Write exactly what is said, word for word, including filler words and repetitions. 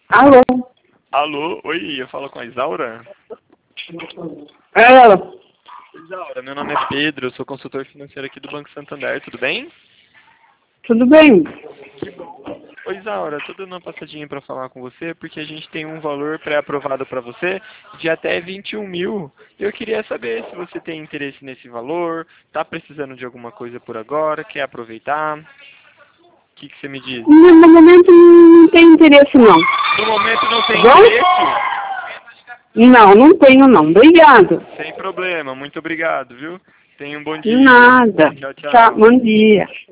Alô? Alô, oi, eu falo com a Isaura? É ela. Isaura, meu nome é Pedro, eu sou consultor financeiro aqui do Banco Santander, tudo bem? Tudo bem? Oi, Isaura, tô dando uma passadinha para falar com você porque a gente tem um valor pré-aprovado para você de até vinte e um mil. Eu queria saber se você tem interesse nesse valor, tá precisando de alguma coisa por agora, quer aproveitar? O que, que você me diz? No, no momento não tenho interesse não. No momento não tem Bom? interesse? Não, não tenho não. Obrigado. Sem problema, muito obrigado, viu? Tenha um bom dia. Nada. Tchau, Tchau, tchau. bom dia.